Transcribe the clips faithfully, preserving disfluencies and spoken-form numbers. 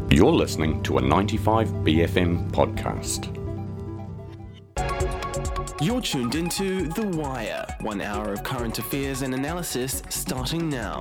You're listening to a ninety-five B F M podcast. You're tuned into The Wire, one hour of current affairs and analysis starting now.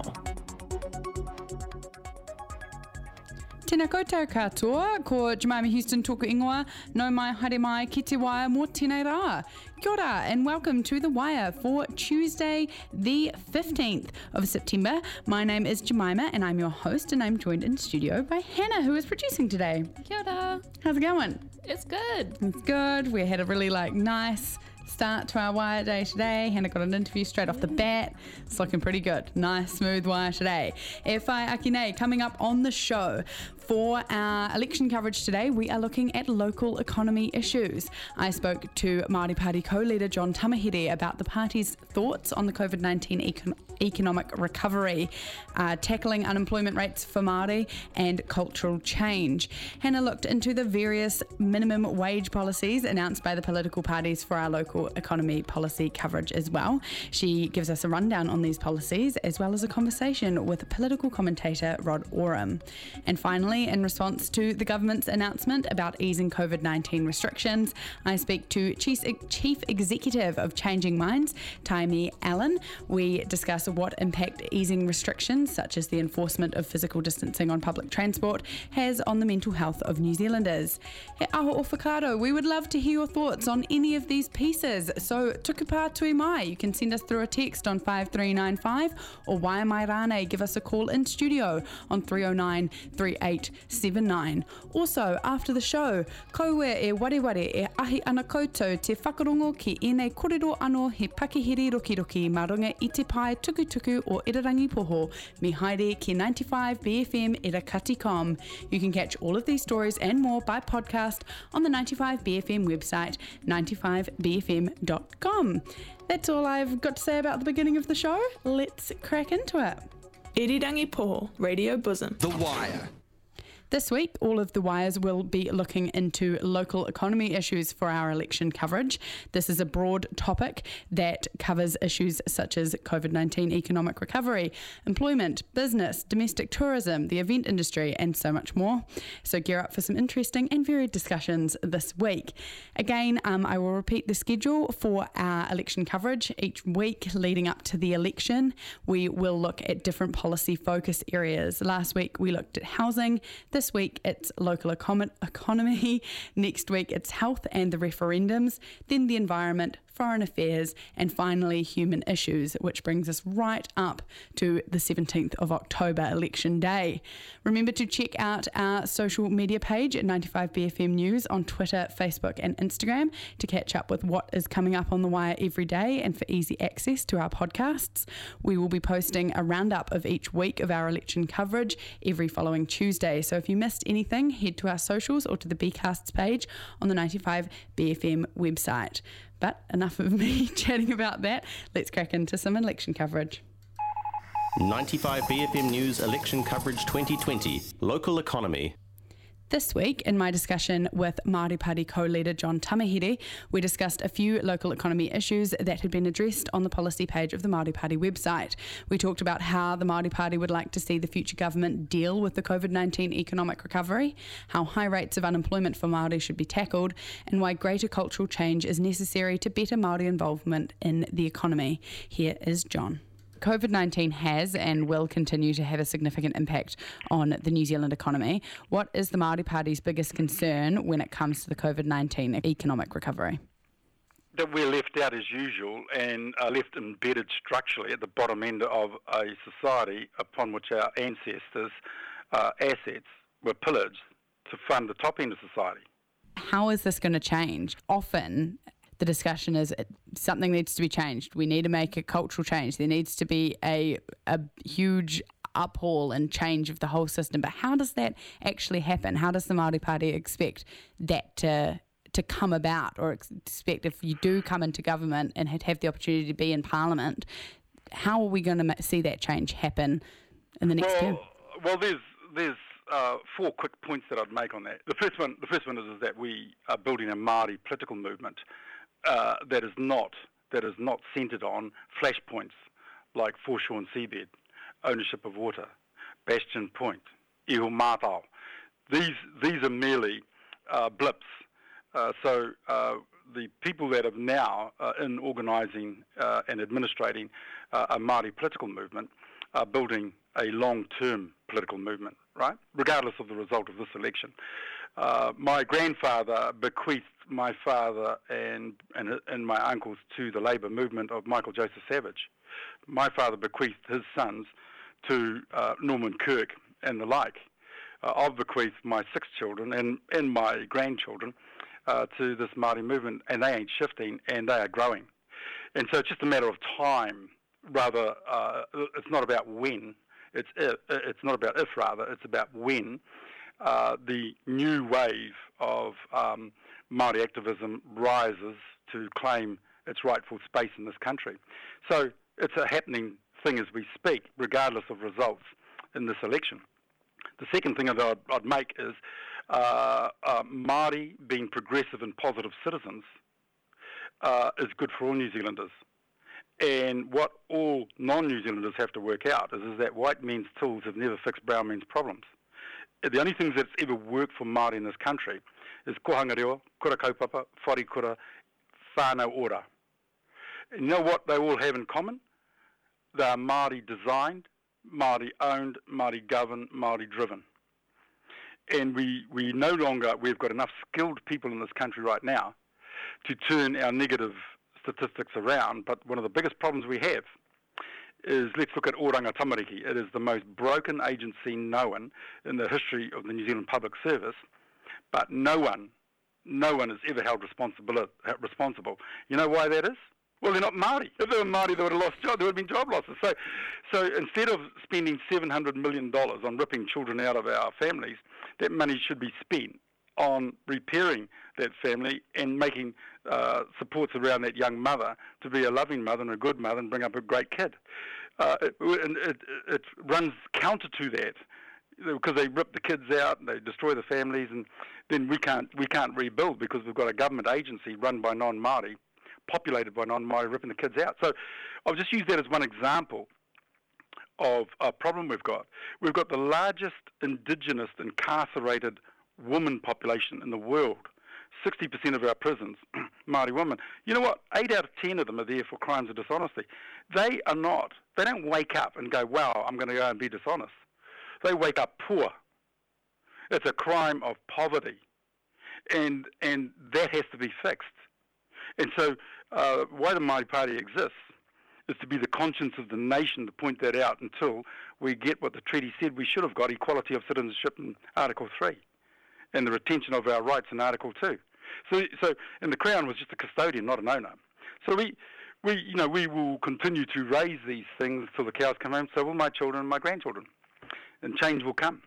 Tēnā koutou katoa, ko Jemima Houston tōku ingoa, no mai haere mai ki te wire mō tēnei rā. Kia ora and welcome to The Wire for Tuesday the fifteenth of September. My name is Jemima and I'm your host, and I'm joined in studio by Hannah, who is producing today. Kia ora. How's it going? It's good. It's good. We had a really like nice start to our Wire Day today. Hannah got an interview straight off the bat. It's looking pretty good. Nice, smooth Wire today. E whai aki nei, coming up on the show. For our election coverage today, we are looking at local economy issues. I spoke to Māori Party co-leader John Tamahere about the party's thoughts on the covid nineteen econ- economic recovery, uh, tackling unemployment rates for Māori and cultural change. Hannah looked into the various minimum wage policies announced by the political parties for our local economy policy coverage as well. She gives us a rundown on these policies as well as a conversation with political commentator Rod Oram. And finally, in response to the government's announcement about easing covid nineteen restrictions, I speak to Chief, Chief Executive of Changing Minds, Taimi Allen. We discuss what impact easing restrictions, such as the enforcement of physical distancing on public transport, has on the mental health of New Zealanders. He aho o whakaaro, we would love to hear your thoughts on any of these pieces, so tukupā tui mai. You can send us through a text on five three nine five, or Waia mai rānei, give us a call in studio on three oh nine, three eight seven nine. Also, after the show, koue e wareware e ahi ana koutou te whakarongo ki enei korero ano he pakihere rokiroki ma runga i te pai tukutuku o Irarangi Poho, me haere ki ninety-five B F M Irakati dot com. You can catch all of these stories and more by podcast on the ninety-five B F M website, ninety-five B F M dot com. That's all I've got to say about the beginning of the show. Let's crack into it. Irirangi Poho, Radio Bosom. The Wire. This week, all of the Wires will be looking into local economy issues for our election coverage. This is a broad topic that covers issues such as covid nineteen economic recovery, employment, business, domestic tourism, the event industry, and so much more. So gear up for some interesting and varied discussions this week. Again, um, I will repeat the schedule for our election coverage. Each week leading up to the election, we will look at different policy focus areas. Last week, we looked at housing. This week it's local econ- economy, next week it's health and the referendums, then the environment, foreign affairs, and finally human issues, which brings us right up to the seventeenth of October, election day. Remember to check out our social media page at ninety-five B F M News on Twitter, Facebook and Instagram to catch up with what is coming up on The Wire every day and for easy access to our podcasts. We will be posting a roundup of each week of our election coverage every following Tuesday, so if you missed anything, head to our socials or to the Bcasts page on the ninety-five B F M website. But enough of me chatting about that. Let's crack into some election coverage. ninety-five B F M News Election Coverage twenty twenty, Local Economy. This week, in my discussion with Māori Party co-leader John Tamahere, we discussed a few local economy issues that had been addressed on the policy page of the Māori Party website. We talked about how the Māori Party would like to see the future government deal with the covid nineteen economic recovery, how high rates of unemployment for Māori should be tackled, and why greater cultural change is necessary to better Māori involvement in the economy. Here is John. covid nineteen has and will continue to have a significant impact on the New Zealand economy. What is the Māori Party's biggest concern when it comes to the covid nineteen economic recovery? That we're left out as usual and are left embedded structurally at the bottom end of a society upon which our ancestors' uh, assets were pillaged to fund the top end of society. How is this going to change? Often the discussion is something needs to be changed. We need to make a cultural change. There needs to be a a huge uphaul and change of the whole system. But how does that actually happen? How does the Māori Party expect that to to come about, or expect if you do come into government and have the opportunity to be in Parliament, how are we going to see that change happen in the next well, term? Well, there's there's uh, four quick points that I'd make on that. The first one, the first one is, is that we are building a Māori political movement uh, that is not that is not centred on flashpoints like foreshore and seabed, ownership of water, Bastion Point, Iho Mātau, these these are merely uh, blips. Uh, so uh, the people that are now uh, in organising uh, and administrating uh, a Māori political movement are building a long-term political movement, right? Regardless of the result of this election. Uh, my grandfather bequeathed my father and, and and my uncles to the labour movement of Michael Joseph Savage. My father bequeathed his sons to uh, Norman Kirk and the like. Uh, I've bequeathed my six children and, and my grandchildren uh, to this Māori movement, and they ain't shifting, and they are growing. And so it's just a matter of time, rather. Uh, it's not about when, it's if, it's not about if, rather, it's about when uh, the new wave of um, Māori activism rises to claim its rightful space in this country. So it's a happening thing as we speak, regardless of results in this election. The second thing that I'd, I'd make is uh, uh, Māori being progressive and positive citizens uh, is good for all New Zealanders. And what all non-New Zealanders have to work out is, is that white men's tools have never fixed brown men's problems. The only things that's ever worked for Māori in this country is kohanga reo, kura kaupapa, whare kura, whānau ora. And you know what they all have in common? They are Māori designed, Māori owned, Māori governed, Māori driven. And we, we no longer, we've got enough skilled people in this country right now to turn our negative statistics around, but one of the biggest problems we have is, let's look at Oranga Tamariki. It is the most broken agency known in the history of the New Zealand Public Service, but no one, no one is ever held responsible. responsible. You know why that is? Well, they're not Māori. If they were Māori, they would have lost jobs. There would have been job losses. So, so instead of spending seven hundred million dollars on ripping children out of our families, that money should be spent on repairing that family and making uh, supports around that young mother to be a loving mother and a good mother and bring up a great kid. Uh, it, it, it runs counter to that because they rip the kids out and they destroy the families, and then we can't we can't rebuild because we've got a government agency run by non-Māori, populated by non-Māori, ripping the kids out. So I'll just use that as one example of a problem we've got. We've got the largest Indigenous incarcerated woman population in the world. sixty percent of our prisons, Māori women. You know what? Eight out of ten of them are there for crimes of dishonesty. They are not. They don't wake up and go, wow, I'm going to go and be dishonest. They wake up poor. It's a crime of poverty. And and that has to be fixed. And so uh, why the Māori Party exists is to be the conscience of the nation, to point that out until we get what the treaty said we should have got, equality of citizenship in Article three, and the retention of our rights in Article two. So, so, and the Crown was just a custodian, not an owner. So we, we, you know, we will continue to raise these things till the cows come home. So will my children and my grandchildren, and change will come.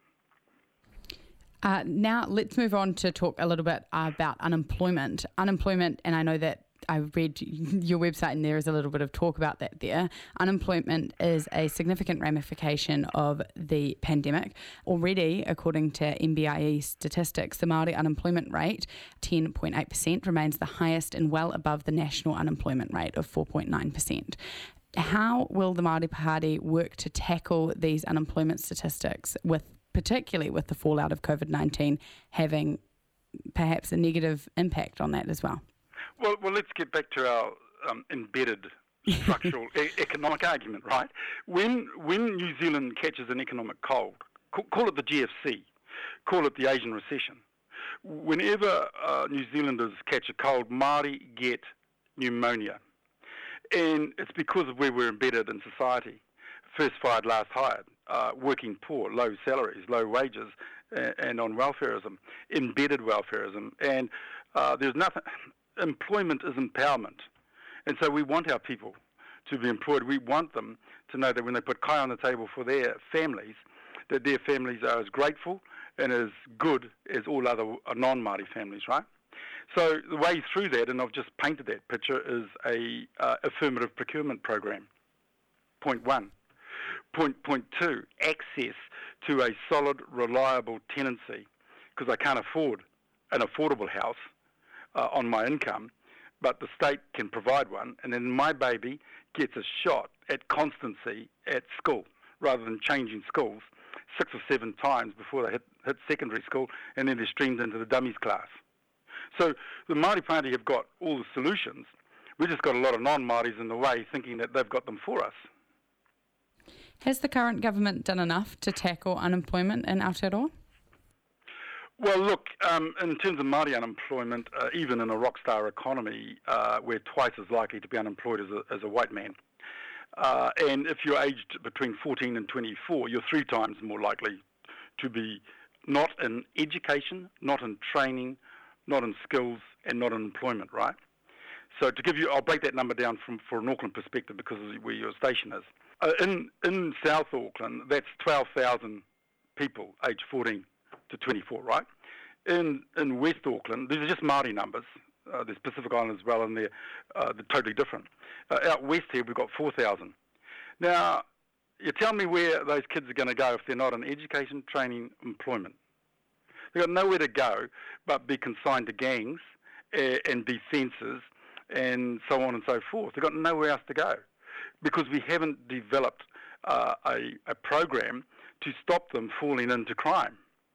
Uh, now let's move on to talk a little bit about unemployment. Unemployment, and I know that I read your website and there is a little bit of talk about that there. Unemployment is a significant ramification of the pandemic. Already, according to N B I E statistics, the Māori unemployment rate, ten point eight percent, remains the highest and well above the national unemployment rate of four point nine percent. How will the Māori Party work to tackle these unemployment statistics, with particularly with the fallout of COVID nineteen having perhaps a negative impact on that as well? Well, well, let's get back to our um, embedded structural e- economic argument, right? When when New Zealand catches an economic cold, call, call it the G F C, call it the Asian recession. Whenever uh, New Zealanders catch a cold, Māori get pneumonia. And it's because of where we're embedded in society. First fired, last hired, uh, working poor, low salaries, low wages, and, and on welfareism, embedded welfareism. And uh, there's nothing... Employment is empowerment. And so we want our people to be employed. We want them to know that when they put kai on the table for their families, that their families are as grateful and as good as all other non-Māori families, right? So the way through that, and I've just painted that picture, is a uh, affirmative procurement program, point one. Point, point two, access to a solid, reliable tenancy, because I can't afford an affordable house Uh, on my income, but the state can provide one, and then my baby gets a shot at constancy at school rather than changing schools. six or seven times before they hit, hit secondary school, and then they're streamed into the dummies class. So the Māori Party have got all the solutions. We've just got a lot of non-Māoris in the way thinking that they've got them for us. Has the current government done enough to tackle unemployment in Aotearoa? Well, look, um, in terms of Māori unemployment, uh, even in a rock star economy, uh, we're twice as likely to be unemployed as a, as a white man. Uh, and if you're aged between fourteen and twenty-four, you're three times more likely to be not in education, not in training, not in skills, and not in employment, right? So to give you, I'll break that number down from for an Auckland perspective because of where your station is. Uh, in, in South Auckland, that's twelve thousand people aged fourteen to twenty-four, right? In in West Auckland, these are just Māori numbers. Uh, there's Pacific Islands as well, and they're, uh, they're totally different. Uh, out west here, we've got four thousand. Now, you tell me where those kids are going to go if they're not in education, training, employment. They've got nowhere to go but be consigned to gangs uh, and be fences and so on and so forth. They've got nowhere else to go because we haven't developed uh, a, a program to stop them falling into crime.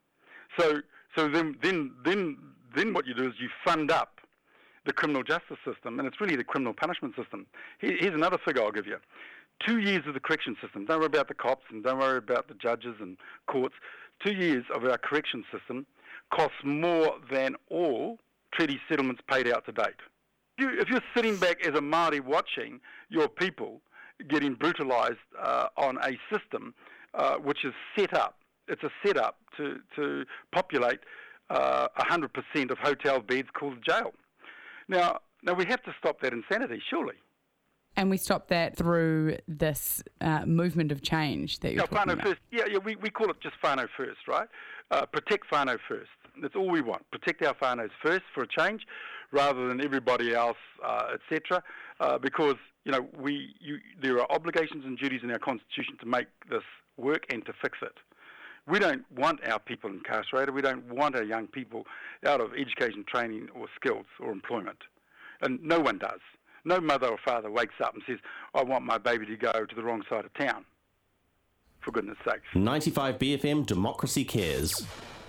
So, so then, then, then, then what you do is you fund up the criminal justice system, and it's really the criminal punishment system. Here, here's another figure I'll give you. Two years of the correction system. Don't worry about the cops and don't worry about the judges and courts. Two years of our correction system costs more than all treaty settlements paid out to date. You, if you're sitting back as a Māori watching your people getting brutalised uh, on a system uh, which is set up, it's a setup to, to populate uh, one hundred percent of hotel beds called jail. Now, now we have to stop that insanity, surely. And we stop that through this uh, movement of change that you're yeah, talking whānau about. First. Yeah, yeah, we, we call it just whānau first, right? Uh, protect whānau first. That's all we want. Protect our whānaus first for a change, rather than everybody else, uh, et cetera. Uh, because you know we, you, there are obligations and duties in our constitution to make this work and to fix it. We don't want our people incarcerated. We don't want our young people out of education, training, or skills or employment, and no one does. No mother or father wakes up and says, I want my baby to go to the wrong side of town, for goodness sakes. ninety-five B F M Democracy Cares.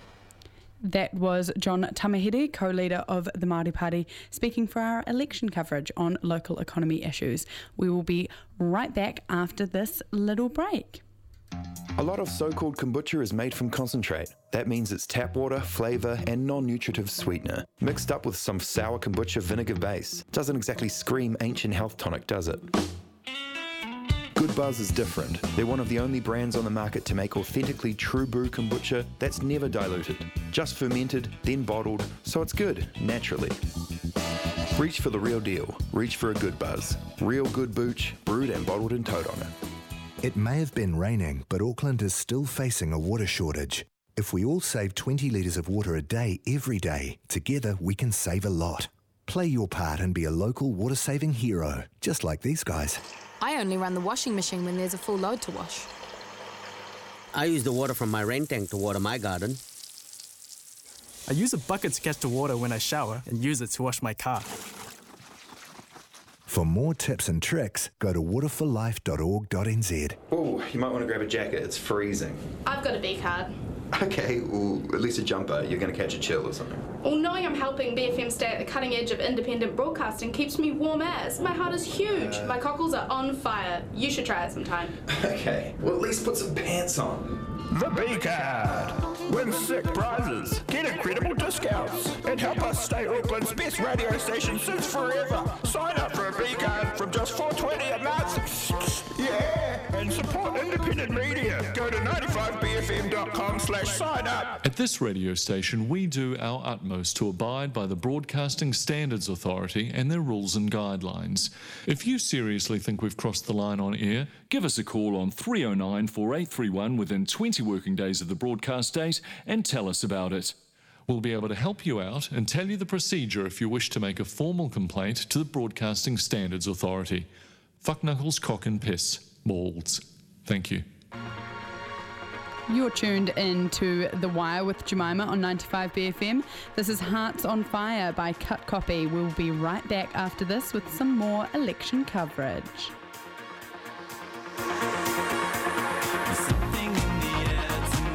That was John Tamahere, co-leader of the Māori Party, speaking for our election coverage on local economy issues. We will be right back after this little break. A lot of so-called kombucha is made from concentrate. That means it's tap water, flavour and non-nutritive sweetener, mixed up with some sour kombucha vinegar base. Doesn't exactly scream ancient health tonic, does it? Good Buzz is different. They're one of the only brands on the market to make authentically true brew kombucha that's never diluted. Just fermented, then bottled, so it's good, naturally. Reach for the real deal. Reach for a Good Buzz. Real good booch, brewed and bottled in Tauranga. It may have been raining, but Auckland is still facing a water shortage. If we all save twenty litres of water a day every day, together we can save a lot. Play your part and be a local water-saving hero, just like these guys. I only run the washing machine when there's a full load to wash. I use the water from my rain tank to water my garden. I use a bucket to catch the water when I shower and use it to wash my car. For more tips and tricks, go to water for life dot org dot n z. Oh, you might want to grab a jacket. It's freezing. I've got a B card. Okay, well, at least a jumper. You're going to catch a chill or something. Well, knowing I'm helping B F M stay at the cutting edge of independent broadcasting keeps me warm as. My heart is huge. Uh... My cockles are on fire. You should try it sometime. Okay, well, at least put some pants on. The B card. Win sick prizes, get incredible discounts, and help us stay Auckland's best radio station since forever. Sign up for a B card from just four dollars twenty a month. Yeah, and support independent media. Go to ninety-five b f m dot com slash sign up. At this radio station, we do our utmost to abide by the Broadcasting Standards Authority and their rules and guidelines. If you seriously think we've crossed the line on air, give us a call on three oh nine, four eight three one within twenty working days of the broadcast date and tell us about it. We'll be able to help you out and tell you the procedure if you wish to make a formal complaint to the Broadcasting Standards Authority. Fuck knuckles, cock and piss. Balls. Thank you. You're tuned in to The Wire with Jemima on ninety-five B F M. This is Hearts on Fire by Cut Copy. We'll be right back after this with some more election coverage. Something in the air tonight.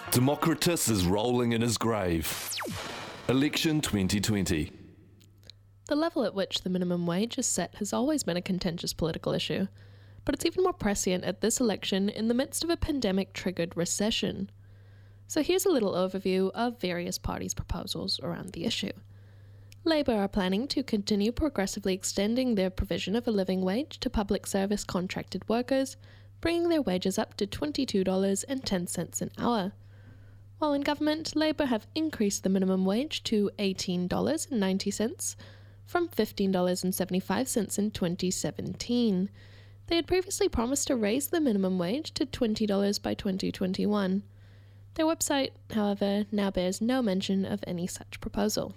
Democritus is rolling in his grave. Election twenty twenty. The level at which the minimum wage is set has always been a contentious political issue, but it's even more prescient at this election in the midst of a pandemic-triggered recession. So here's a little overview of various parties' proposals around the issue. Labour are planning to continue progressively extending their provision of a living wage to public service contracted workers, bringing their wages up to twenty-two dollars and ten cents an hour. While in government, Labour have increased the minimum wage to eighteen dollars and ninety cents from fifteen dollars and seventy-five cents in twenty seventeen. They had previously promised to raise the minimum wage to twenty dollars by twenty twenty-one. Their website, however, now bears no mention of any such proposal.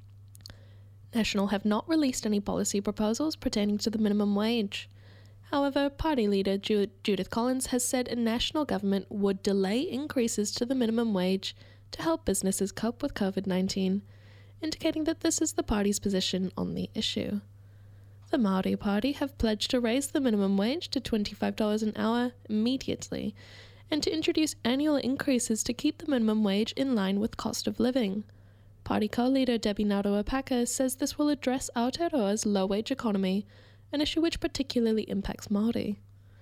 National have not released any policy proposals pertaining to the minimum wage. However, party leader Ju- Judith Collins has said a national government would delay increases to the minimum wage to help businesses cope with covid nineteen, indicating that this is the party's position on the issue. The Māori Party have pledged to raise the minimum wage to twenty-five dollars an hour immediately, and to introduce annual increases to keep the minimum wage in line with cost of living. Party co-leader Debbie Naruapaka says this will address Aotearoa's low-wage economy, an issue which particularly impacts Māori.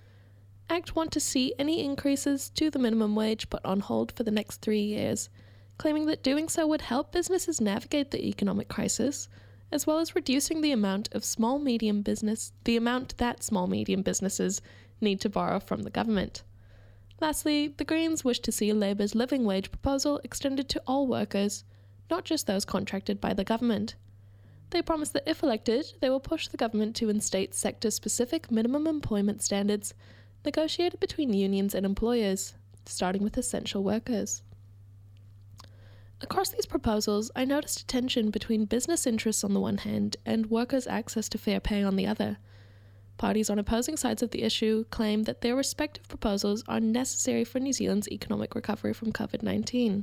ACT want to see any increases to the minimum wage put on hold for the next three years, claiming that doing so would help businesses navigate the economic crisis, as well as reducing the amount of small-medium business, the amount that small-medium businesses need to borrow from the government. Lastly, the Greens wish to see Labour's living wage proposal extended to all workers, not just those contracted by the government. They promise that if elected, they will push the government to instate sector-specific minimum employment standards negotiated between unions and employers, starting with essential workers. Across these proposals, I noticed a tension between business interests on the one hand and workers' access to fair pay on the other. Parties on opposing sides of the issue claim that their respective proposals are necessary for New Zealand's economic recovery from covid nineteen.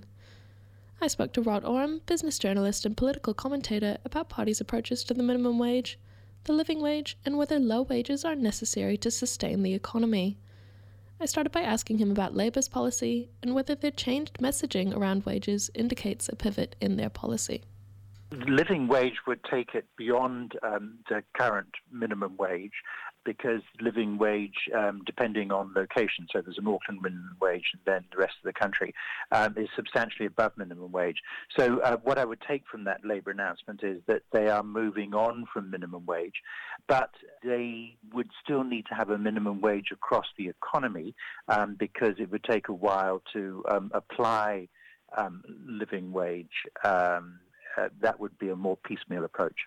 I spoke to Rod Oram, business journalist and political commentator, about parties' approaches to the minimum wage, the living wage, and whether low wages are necessary to sustain the economy. I started by asking him about Labour's policy and whether their changed messaging around wages indicates a pivot in their policy. Living wage would take it beyond um, the current minimum wage, because living wage, um, depending on location, so there's an Auckland minimum wage and then the rest of the country, um, is substantially above minimum wage. So uh, what I would take from that Labour announcement is that they are moving on from minimum wage, but they would still need to have a minimum wage across the economy, um, because it would take a while to um, apply um, living wage. Um, uh, that would be a more piecemeal approach.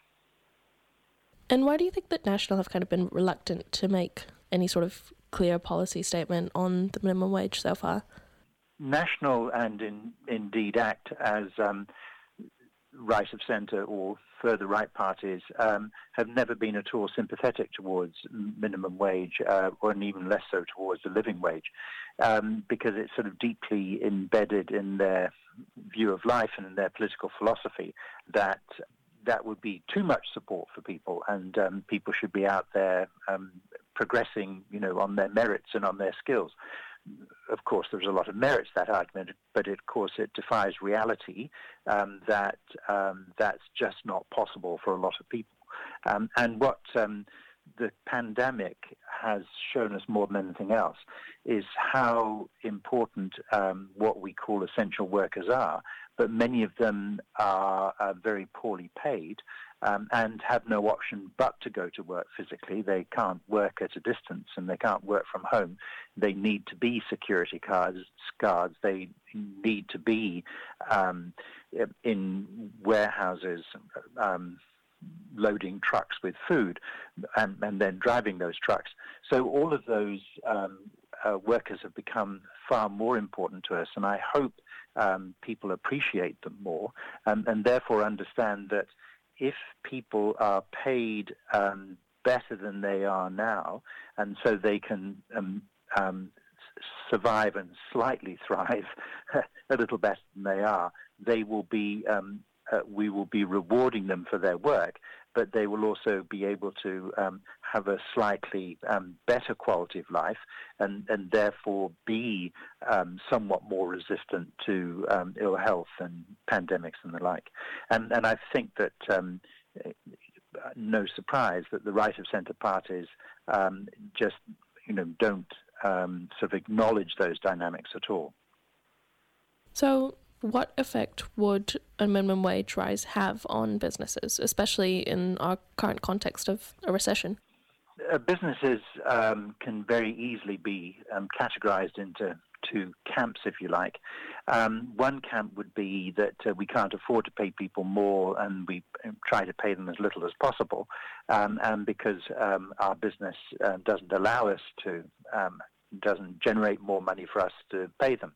And why do you think that National have kind of been reluctant to make any sort of clear policy statement on the minimum wage so far? National and in, indeed ACT, as um, right of centre or further right parties, um, have never been at all sympathetic towards minimum wage, uh, or even less so towards the living wage, um, because it's sort of deeply embedded in their view of life and in their political philosophy that that would be too much support for people, and um, people should be out there um, progressing, you know, on their merits and on their skills. Of course, there's a lot of merit to that argument, but it, of course it defies reality um, that um, that's just not possible for a lot of people. Um, and what um, the pandemic has shown us more than anything else is how important um, what we call essential workers are, but many of them are uh, very poorly paid um, and have no option but to go to work physically. They can't work at a distance and they can't work from home. They need to be security guards. guards. They need to be um, in warehouses, um, loading trucks with food and, and then driving those trucks. So all of those um, uh, workers have become far more important to us, and I hope um, people appreciate them more and, and therefore understand that if people are paid um, better than they are now, and so they can um, um, survive and slightly thrive a little better than they are, they will be um, Uh, we will be rewarding them for their work, but they will also be able to um, have a slightly um, better quality of life and, and therefore be um, somewhat more resistant to um, ill health and pandemics and the like. And, and I think that um, no surprise that the right-of-centre parties um, just you know, don't um, sort of acknowledge those dynamics at all. So what effect would a minimum wage rise have on businesses, especially in our current context of a recession? Uh, businesses um, can very easily be um, categorized into two camps, if you like. Um, one camp would be that uh, we can't afford to pay people more and we try to pay them as little as possible, um, and because um, our business uh, doesn't allow us to, um, doesn't generate more money for us to pay them.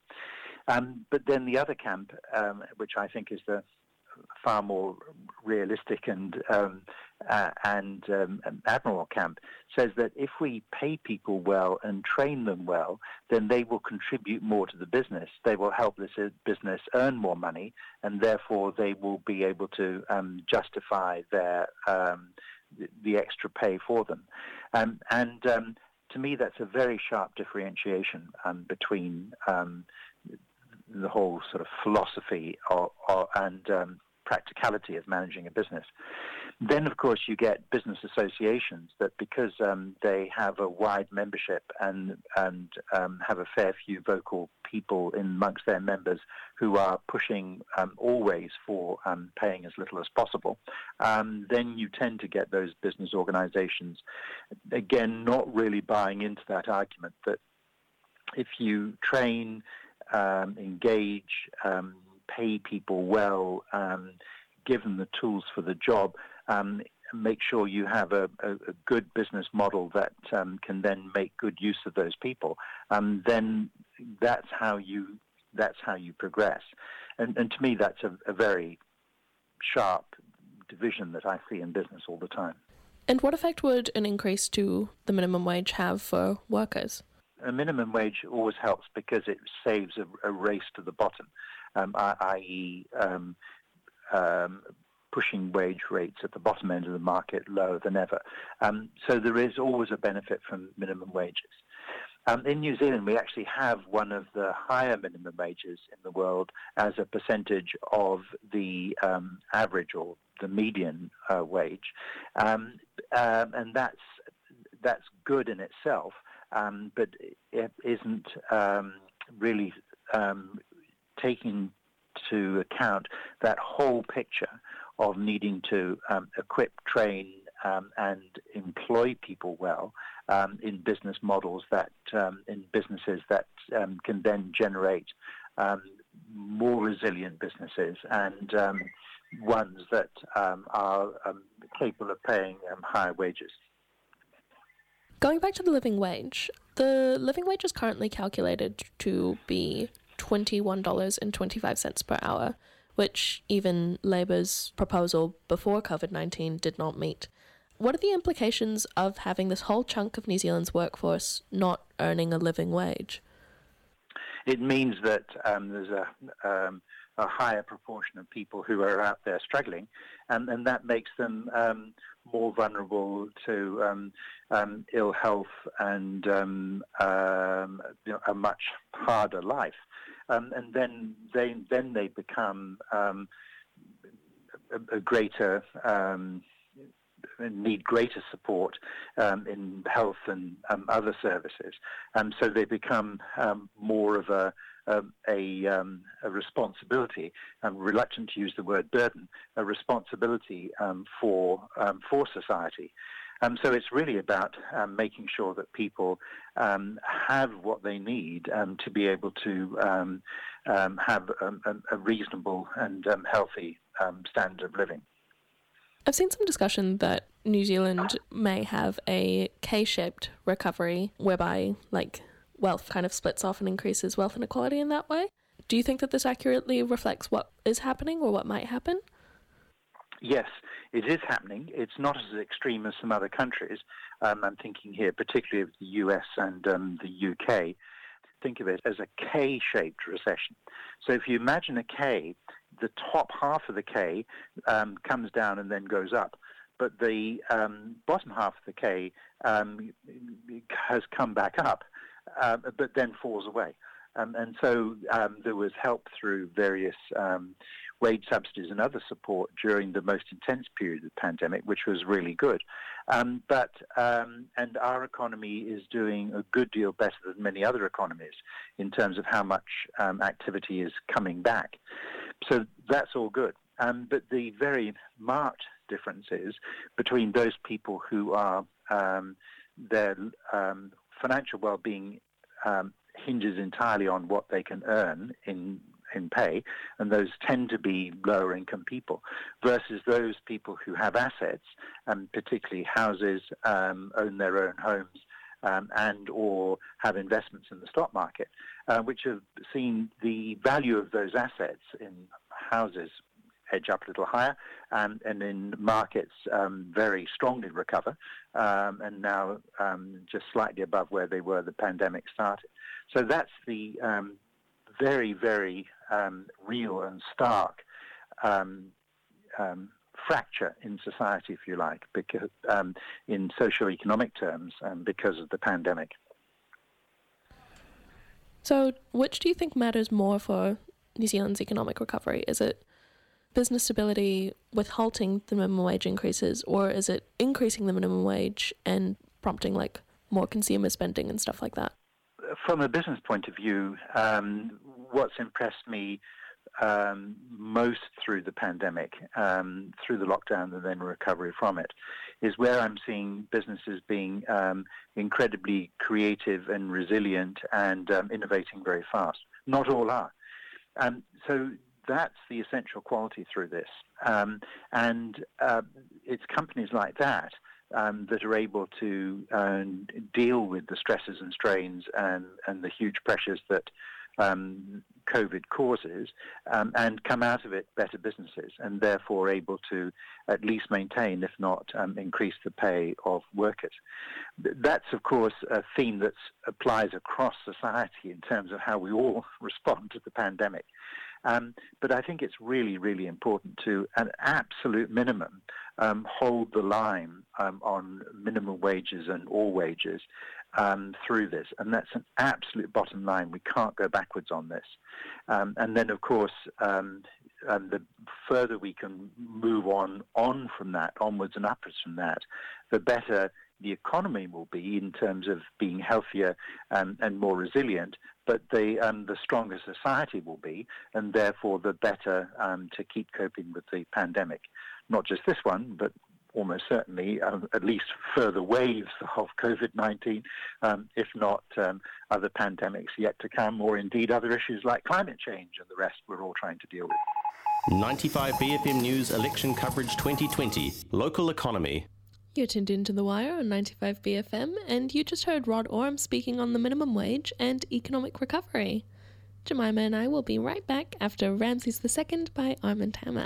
Um, but then the other camp, um, which I think is the far more realistic and um, uh, and um, admirable camp, says that if we pay people well and train them well, then they will contribute more to the business. They will help this business earn more money, and therefore they will be able to um, justify their um, the, the extra pay for them. Um, and um, to me, that's a very sharp differentiation um, between um, the whole sort of philosophy or, or, and um, practicality of managing a business. Then, of course, you get business associations that, because um, they have a wide membership and and um, have a fair few vocal people in amongst their members who are pushing um, always for um, paying as little as possible, um, then you tend to get those business organizations, again, not really buying into that argument that if you train, Um, engage, um, pay people well, um, give them the tools for the job, um, make sure you have a, a, a good business model that um, can then make good use of those people, um, then that's how you that's how you progress. And, and to me, that's a, a very sharp division that I see in business all the time. And what effect would an increase to the minimum wage have for workers? A minimum wage always helps because it saves a, a race to the bottom, um, that is um, um, pushing wage rates at the bottom end of the market lower than ever. Um, so there is always a benefit from minimum wages. Um, in New Zealand, we actually have one of the higher minimum wages in the world as a percentage of the um, average or the median uh, wage, um, um, and that's that's good in itself. Um, but it isn't um, really um, taking to account that whole picture of needing to um, equip, train, um, and employ people well um, in business models that, um, in businesses that um, can then generate um, more resilient businesses and um, ones that um, are um, capable of paying um, higher wages. Going back to the living wage, the living wage is currently calculated to be twenty-one dollars and twenty-five cents per hour, which even Labour's proposal before COVID nineteen did not meet. What are the implications of having this whole chunk of New Zealand's workforce not earning a living wage? It means that um, there's a, um, a higher proportion of people who are out there struggling, and, and that makes them um, more vulnerable to um, um, ill health and um, um, you know, a much harder life. Um, and then they then they become um, a, a greater um, need greater support um, in health and um, other services, and um, so they become um, more of a Um, a, um, a responsibility. I'm reluctant to use the word burden, a responsibility um, for um, for society. Um, so it's really about um, making sure that people um, have what they need um, to be able to um, um, have a, a reasonable and um, healthy um, standard of living. I've seen some discussion that New Zealand may have a K-shaped recovery whereby, like, wealth kind of splits off and increases wealth inequality in that way. Do you think that this accurately reflects what is happening or what might happen? Yes, it is happening. It's not as extreme as some other countries. Um, I'm thinking here particularly of the U S and um, the U K. Think of it as a K-shaped recession. So if you imagine a K, the top half of the K um, comes down and then goes up. but the um, bottom half of the K um, has come back up, uh, but then falls away. Um, and so um, there was help through various um, wage subsidies and other support during the most intense period of the pandemic, which was really good. Um, but um, and our economy is doing a good deal better than many other economies in terms of how much um, activity is coming back. So that's all good. Um, but the very marked difference is between those people who are um, their um, financial well-being um, hinges entirely on what they can earn in in pay, and those tend to be lower income people, versus those people who have assets, um, particularly houses, um, own their own homes, um, and or have investments in the stock market, uh, which have seen the value of those assets in houses edge up a little higher, um, and in markets um, very strongly recover, um, and now um, just slightly above where they were the pandemic started. So that's the um, very, very um, real and stark um, um, fracture in society, if you like, because um, in socio-economic terms, um, because of the pandemic. So which do you think matters more for New Zealand's economic recovery? Is it business stability with halting the minimum wage increases, or is it increasing the minimum wage and prompting like more consumer spending and stuff like that? From a business point of view, um, what's impressed me um, most through the pandemic, um, through the lockdown and then recovery from it, is where I'm seeing businesses being um, incredibly creative and resilient and um, innovating very fast. Not all are. Um, so that's the essential quality through this. Um, and uh, it's companies like that Um, that are able to uh, deal with the stresses and strains and, and the huge pressures that um, COVID causes um, and come out of it better businesses, and therefore able to at least maintain, if not um, increase the pay of workers. That's, of course, a theme that applies across society in terms of how we all respond to the pandemic. Um, but I think it's really, really important to, an absolute minimum, um, hold the line um, on minimum wages and all wages um, through this. And that's an absolute bottom line. We can't go backwards on this. Um, and then, of course, um, and the further we can move on, on from that, onwards and upwards from that, the better the economy will be in terms of being healthier um, and more resilient, but the um, the stronger society will be, and therefore the better um, to keep coping with the pandemic. Not just this one, but almost certainly um, at least further waves of COVID nineteen, um, if not um, other pandemics yet to come, or indeed other issues like climate change and the rest we're all trying to deal with. ninety-five B F M News Election Coverage twenty twenty, Local Economy. You're tuned into The Wire on ninety-five B F M, and you just heard Rod Oram speaking on the minimum wage and economic recovery. Jemima and I will be right back after Ramses the Second by Armand Hammer.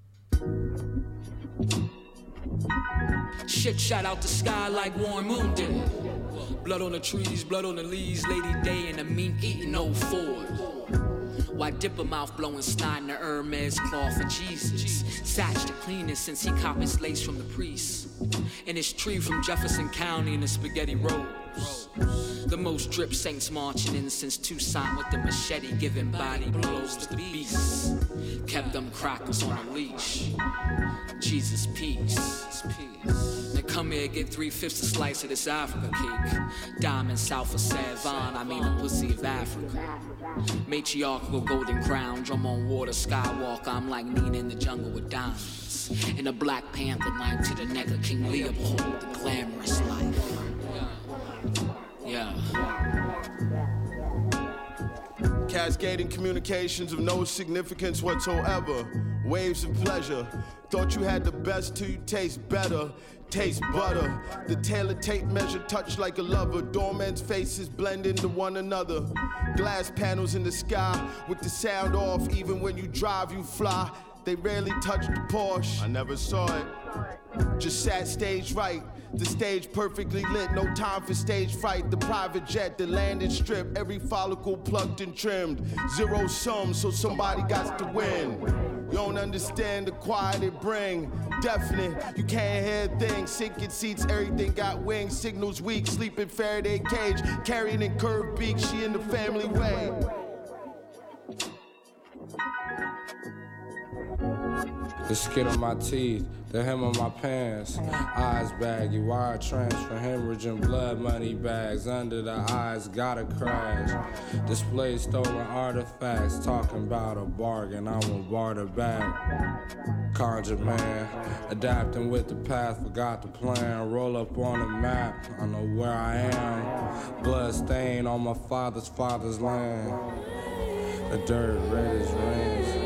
Shit shot out the sky like Warren Moon did. Blood on the trees, blood on the leaves, Lady Day and the mink eating old Ford. White dipper mouth blowing snot in the Hermes cloth for Jesus. Satch the cleanest since he copped his lace from the priest. And his tree from Jefferson County in the spaghetti rolls. The most drip saints marching in since Tucson with the machete giving body blows to the beast. Kept them crackers on a leash. Jesus peace. Now come here, get three-fifths a slice of this Africa cake. Diamond south of Savannah, I mean the pussy of Africa. Matriarchal golden crown, drum on water, skywalk. I'm like Nina in the jungle with diamonds. In a Black Panther knife to the neck of King Leopold, the glamorous life. Yeah. Cascading communications of no significance whatsoever. Waves of pleasure. Thought you had the best till you taste better. Taste butter. The tailored tape measure touch like a lover. Doorman's faces blend into one another. Glass panels in the sky with the sound off. Even when you drive, you fly. They rarely touch the Porsche. I never saw it. Just sat stage right. The stage perfectly lit, no time for stage fright. The private jet, the landing strip, every follicle plucked and trimmed. Zero sum, so somebody got to win. You don't understand the quiet it bring. Deafening, you can't hear things. Sinking seats, everything got wings. Signals weak, sleeping Faraday cage. Carrying in curved beak, she in the family way. The skid on my teeth, the hem on my pants. Eyes baggy, wire transfer, hemorrhaging blood money bags. Under the eyes, gotta crash. Display stolen artifacts, talking about a bargain, I won't barter back. Conjure man, adapting with the path, forgot the plan. Roll up on the map, I know where I am. Blood stain on my father's father's land. The dirt red as rain.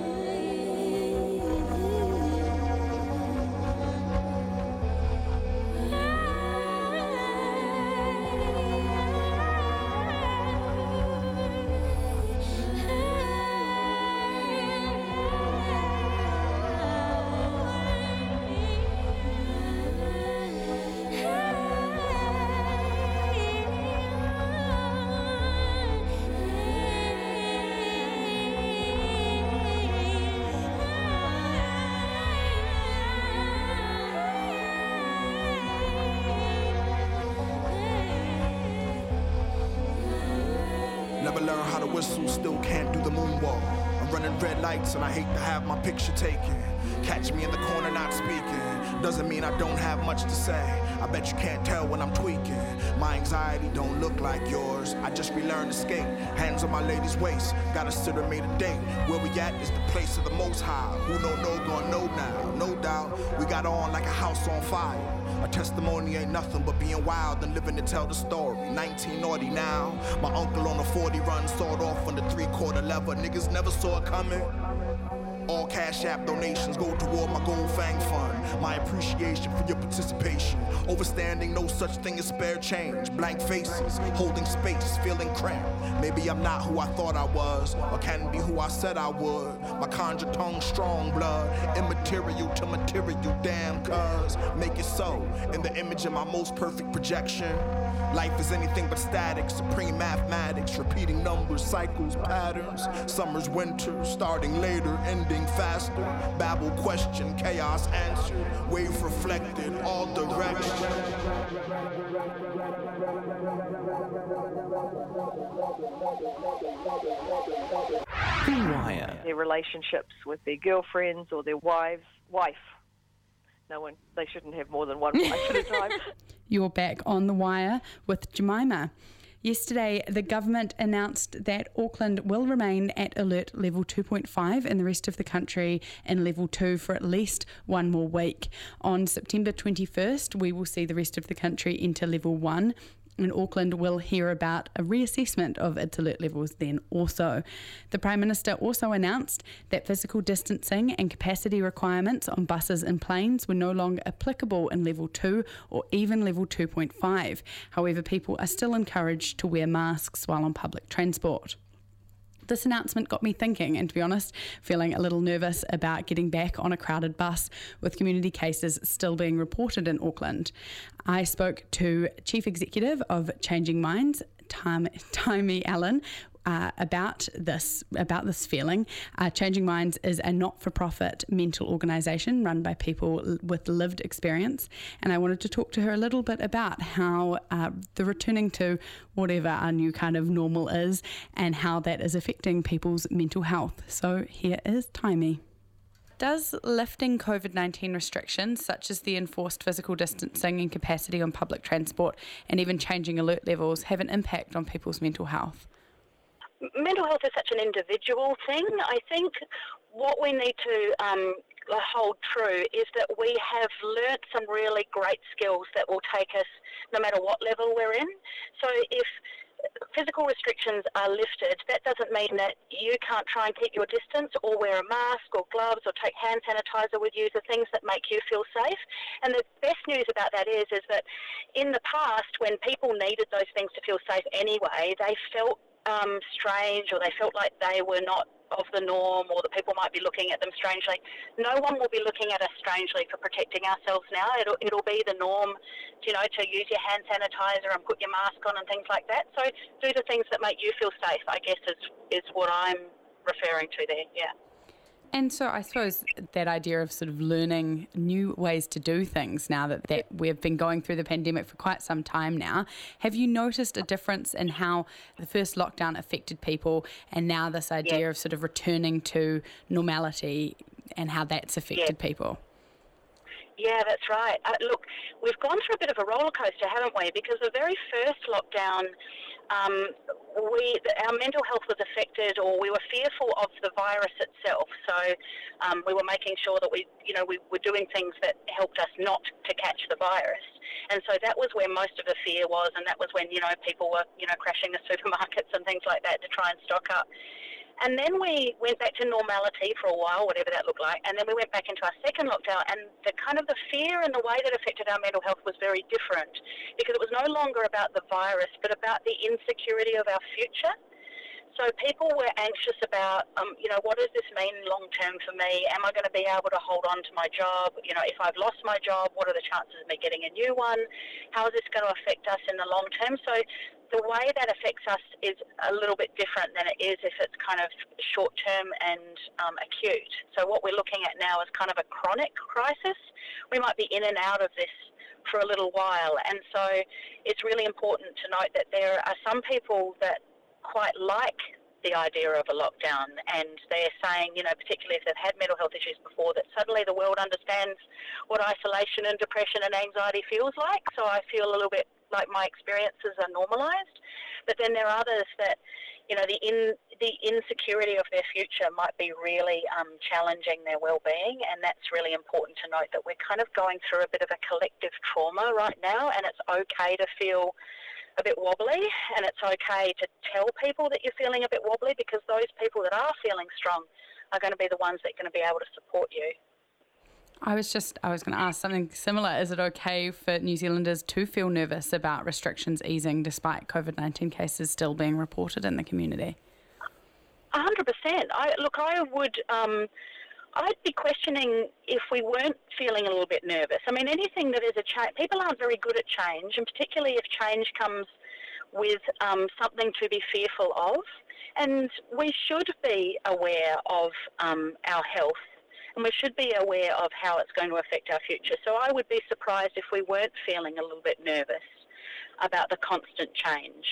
Never learned how to whistle, still can't do the moonwalk. I'm running red lights and I hate to have my picture taken. Catch me in the corner not speaking, doesn't mean I don't have much to say. I bet you can't tell when I'm tweaking. My anxiety don't look like yours, I just relearned to skate. Hands on my lady's waist, got a sitter made a date. Where we at is the place of the most high. Who don't know gon' know now, no doubt. We got on like a house on fire. A testimony ain't nothing but being wild and living to tell the story. nineteen naughty now, my uncle on a forty run, sawed off on the three-quarter lever. Niggas never saw it coming. All Cash App donations go toward my Gold Fang Fund. My appreciation for your participation. Overstanding, no such thing as spare change. Blank faces, holding space, feeling cramped. Maybe I'm not who I thought I was, or can be who I said I would. My conjure tongue, strong blood, immaterial to material, damn cuz. Make it so, in the image of my most perfect projection. Life is anything but static, supreme mathematics, repeating numbers, cycles, patterns. Summers, winters, starting later, ending faster. Babble, question, chaos, answered. Wave reflected, all directions. Their relationships with their girlfriends or their wives, wife. No one, they shouldn't have more than one wife at a time. You're back on The Wire with Jemima. Yesterday, the government announced that Auckland will remain at alert level two point five and the rest of the country in level two for at least one more week. On September twenty-first, we will see the rest of the country into level one. And Auckland will hear about a reassessment of its alert levels then also. The Prime Minister also announced that physical distancing and capacity requirements on buses and planes were no longer applicable in level two or even level two point five. However, people are still encouraged to wear masks while on public transport. This announcement got me thinking, and to be honest, feeling a little nervous about getting back on a crowded bus with community cases still being reported in Auckland. I spoke to Chief Executive of Changing Minds, Taimi Allen, Uh, about this about this feeling. Uh, Changing Minds is a not-for-profit mental organisation run by people l- with lived experience, and I wanted to talk to her a little bit about how uh, the returning to whatever our new kind of normal is and how that is affecting people's mental health. So here is Taimi. Does lifting COVID nineteen restrictions, such as the enforced physical distancing and capacity on public transport and even changing alert levels, have an impact on people's mental health? Mental health is such an individual thing. I think what we need to um, hold true is that we have learnt some really great skills that will take us no matter what level we're in. So if physical restrictions are lifted, that doesn't mean that you can't try and keep your distance or wear a mask or gloves or take hand sanitizer with you, the things that make you feel safe. And the best news about that is, is that in the past, when people needed those things to feel safe anyway, they felt um, strange, or they felt like they were not of the norm, or the people might be looking at them strangely. No one will be looking at us strangely for protecting ourselves now. It'll, it'll be the norm, you know, to use your hand sanitizer and put your mask on and things like that. So do the things that make you feel safe, I guess, is, is what I'm referring to there, yeah. And so I suppose that idea of sort of learning new ways to do things now that, that we've been going through the pandemic for quite some time now, have you noticed a difference in how the first lockdown affected people and now this idea yeah. of sort of returning to normality and how that's affected yeah. people? Yeah, that's right. Uh, look, we've gone through a bit of a roller coaster, haven't we? Because the very first lockdown, um, we the, our mental health was affected, or we were fearful of the virus itself. So um, we were making sure that we, you know, we were doing things that helped us not to catch the virus. And so that was where most of the fear was, and that was when, you know, people were, you know, crashing the supermarkets and things like that to try and stock up. And then we went back to normality for a while, whatever that looked like, and then we went back into our second lockdown, and the kind of the fear and the way that affected our mental health was very different, because it was no longer about the virus, but about the insecurity of our future. So people were anxious about, um, you know, what does this mean long term for me? Am I going to be able to hold on to my job? You know, if I've lost my job, what are the chances of me getting a new one? How is this going to affect us in the long term? So the way that affects us is a little bit different than it is if it's kind of short term and um, acute. So what we're looking at now is kind of a chronic crisis. We might be in and out of this for a little while. And so it's really important to note that there are some people that quite like the idea of a lockdown, and they're saying, you know, particularly if they've had mental health issues before, that suddenly the world understands what isolation and depression and anxiety feels like. So I feel a little bit like my experiences are normalised. But then there are others that, you know, the in the insecurity of their future might be really um, challenging their well-being, and that's really important to note that we're kind of going through a bit of a collective trauma right now, and it's okay to feel a bit wobbly, and it's okay to tell people that you're feeling a bit wobbly, because those people that are feeling strong are going to be the ones that are going to be able to support you. I was just, I was going to ask something similar. Is it okay for New Zealanders to feel nervous about restrictions easing despite COVID nineteen cases still being reported in the community? A hundred percent. I look, I would, um, I'd be questioning if we weren't feeling a little bit nervous. I mean, anything that is a change, people aren't very good at change, and particularly if change comes with um, something to be fearful of. And we should be aware of um, our health, and we should be aware of how it's going to affect our future. So I would be surprised if we weren't feeling a little bit nervous about the constant change.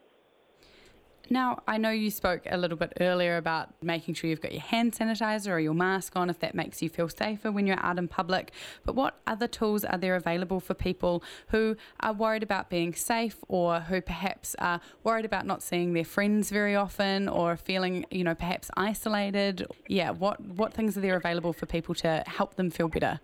Now, I know you spoke a little bit earlier about making sure you've got your hand sanitizer or your mask on if that makes you feel safer when you're out in public, but what other tools are there available for people who are worried about being safe, or who perhaps are worried about not seeing their friends very often, or feeling, you know, perhaps isolated? Yeah, what, what things are there available for people to help them feel better?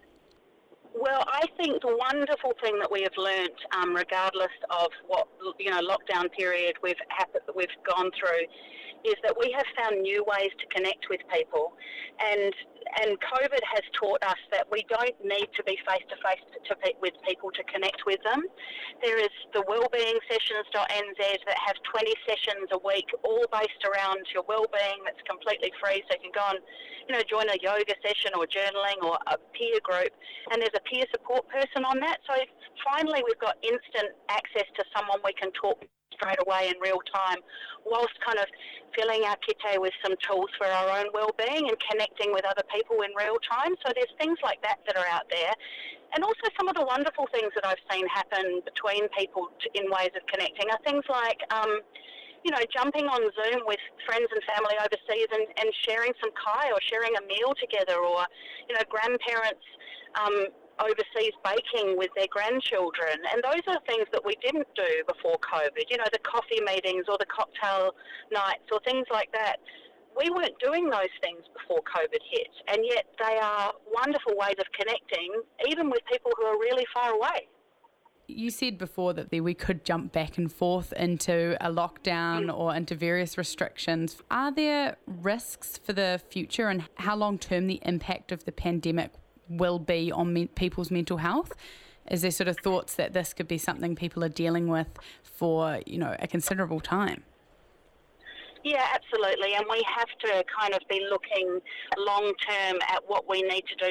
Well, I think the wonderful thing that we have learnt, um, regardless of what, you know, lockdown period we've hap- we've gone through, is that we have found new ways to connect with people, and and COVID has taught us that we don't need to be face to face to with people to connect with them. There is the wellbeing sessions dot n z that have twenty sessions a week, all based around your wellbeing. That's completely free, so you can go and, you know, join a yoga session or journaling or a peer group, and there's a peer support person on that. So finally, we've got instant access to someone we can talk straight away in real time, whilst kind of filling our kite with some tools for our own well-being and connecting with other people in real time. So there's things like that that are out there. And also some of the wonderful things that I've seen happen between people to, in ways of connecting are things like, um, you know, jumping on Zoom with friends and family overseas and, and sharing some kai or sharing a meal together, or, you know, grandparents um, overseas baking with their grandchildren. And those are things that we didn't do before COVID, you know, the coffee meetings or the cocktail nights or things like that. We weren't doing those things before COVID hit, and yet they are wonderful ways of connecting, even with people who are really far away. You said before that we could jump back and forth into a lockdown mm. or into various restrictions. Are there risks for the future, and how long-term the impact of the pandemic will be on me- people's mental health? Is there sort of thoughts that this could be something people are dealing with for, you know, a considerable time? Yeah, absolutely. And we have to kind of be looking long term at what we need to do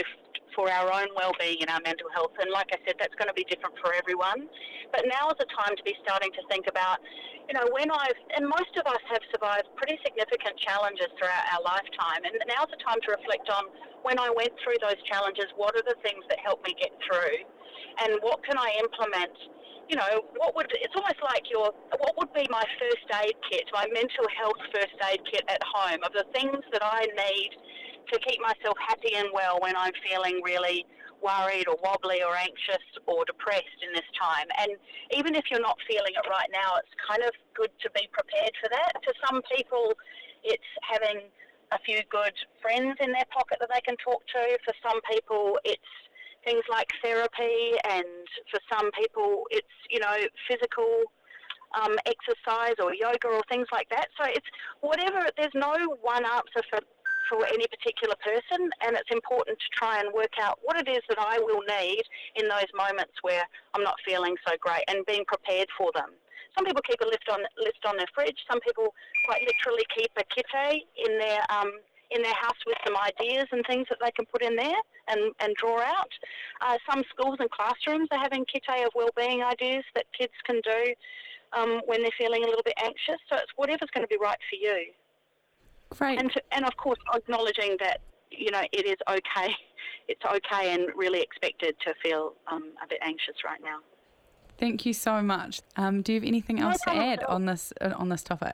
for our own well-being and our mental health. And like I said, that's going to be different for everyone. But now is the time to be starting to think about, you know, when I've, and most of us have survived pretty significant challenges throughout our lifetime, and now's the time to reflect on when I went through those challenges, what are the things that helped me get through, and what can I implement? You know, what would, it's almost like your, what would be my first aid kit, my mental health first aid kit at home of the things that I need to keep myself happy and well when I'm feeling really worried or wobbly or anxious or depressed in this time. And even if you're not feeling it right now, it's kind of good to be prepared for that. For some people, it's having a few good friends in their pocket that they can talk to. For some people, it's things like therapy, and for some people, it's, you know, physical um, exercise or yoga or things like that. So it's whatever, there's no one answer for for any particular person, and it's important to try and work out what it is that I will need in those moments where I'm not feeling so great, and being prepared for them. Some people keep a list on list on their fridge. Some people quite literally keep a kite in their um, in their house with some ideas and things that they can put in there and, and draw out. Uh, some schools and classrooms are having kite of wellbeing ideas that kids can do um, when they're feeling a little bit anxious. So it's whatever's going to be right for you. Great. And, to, and of course, acknowledging that, you know, it is okay. It's okay and really expected to feel um, a bit anxious right now. Thank you so much. Um, do you have anything else to add on this uh, on this topic?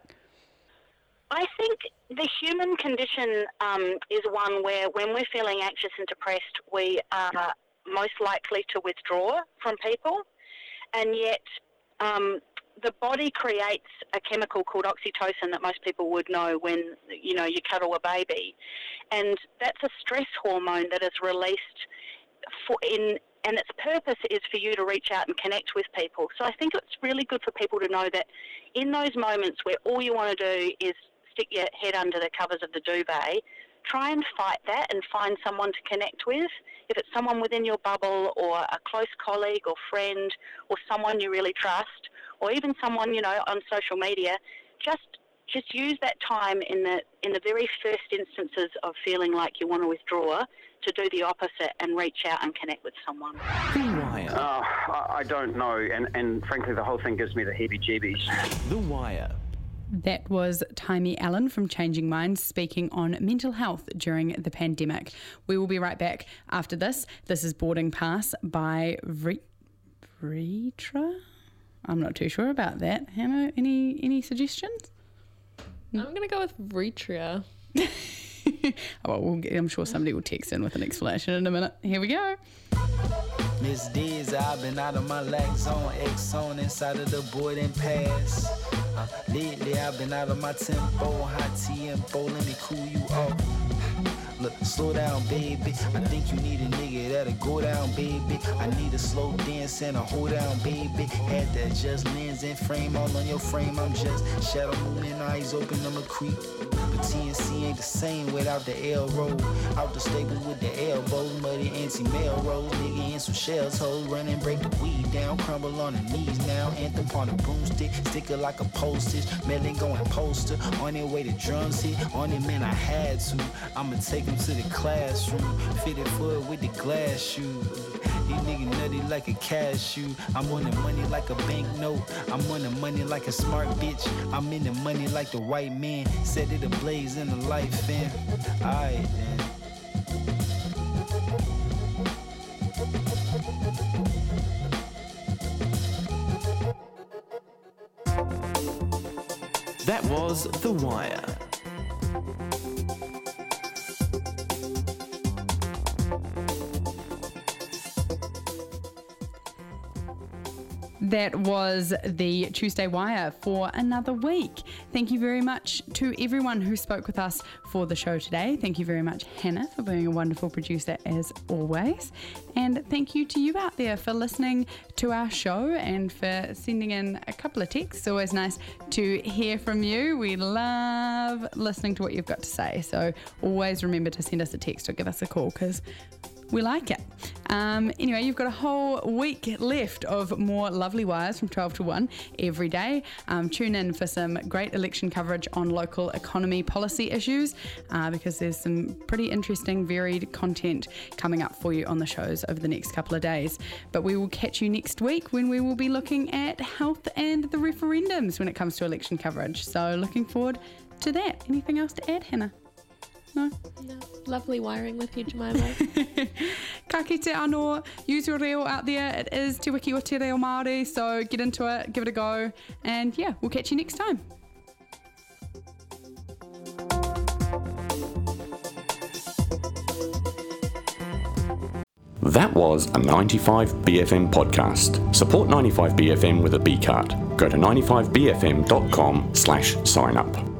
I think the human condition um, is one where when we're feeling anxious and depressed, we are most likely to withdraw from people, and yet um, the body creates a chemical called oxytocin that most people would know when, you know, you cuddle a baby, and that's a stress hormone that is released for in, and its purpose is for you to reach out and connect with people. So I think it's really good for people to know that in those moments where all you want to do is stick your head under the covers of the duvet, try and fight that and find someone to connect with. If it's someone within your bubble or a close colleague or friend or someone you really trust, or even someone, you know, on social media, just just use that time in the in the very first instances of feeling like you want to withdraw to do the opposite and reach out and connect with someone. The Wire. Uh, I I don't know, and, and frankly the whole thing gives me the heebie-jeebies. The Wire. That was Taimi Allen from Changing Minds speaking on mental health during the pandemic. We will be right back after this. This is Boarding Pass by Re- Retra? I'm not too sure about that. Hannah, any any suggestions? I'm going to go with Retria. Oh, well, we'll get, I'm sure somebody will text in with an explanation in a minute. Here we go. Miss D's, I've been out of my lag zone, X zone inside of the boarding pass. Uh, lately, I've been out of my tempo, hot tempo, let me cool you off. Look, slow down, baby. I think you need a nigga that'll go down, baby. I need a slow dance and a hold down, baby. Had that just lens and frame all on your frame. I'm just shadow moving, eyes open, I'm a creep. But T N C ain't the same without the L roll. Out the stable with the elbows, muddy anti-mail rolls. Nigga in some shells, hoes running, break the weed down, crumble on the knees now. Anthem on a broomstick, sticker like a postage. Melon going poster, on their way to drums hit. On it, man, I had to. I'ma take him to the classroom, fitted for it with the glass shoes. These niggas nutty like a cashew. I'm on the money like a banknote. I'm on the money like a smart bitch. I'm in the money like the white man. Set it ablaze in the light, fam. Alright, then. That was The Wire. That was the Tuesday Wire for another week. Thank you very much to everyone who spoke with us for the show today. Thank you very much, Hannah, for being a wonderful producer as always. And thank you to you out there for listening to our show and for sending in a couple of texts. It's always nice to hear from you. We love listening to what you've got to say. So always remember to send us a text or give us a call because we like it. Um, anyway, you've got a whole week left of more lovely wires from twelve to one every day. Um, tune in for some great election coverage on local economy policy issues uh, because there's some pretty interesting, varied content coming up for you on the shows over the next couple of days. But we will catch you next week when we will be looking at health and the referendums when it comes to election coverage. So looking forward to that. Anything else to add, Hannah? No? No. Lovely wiring with you, Jemima. Ka kite anō, use your reo out there. It is Te Wiki o Te Reo Māori, so get into it, give it a go, and yeah, we'll catch you next time. That was a ninety-five B F M podcast. Support ninety-five B F M with a B card. Go to ninety-five B F M dot com slash sign up.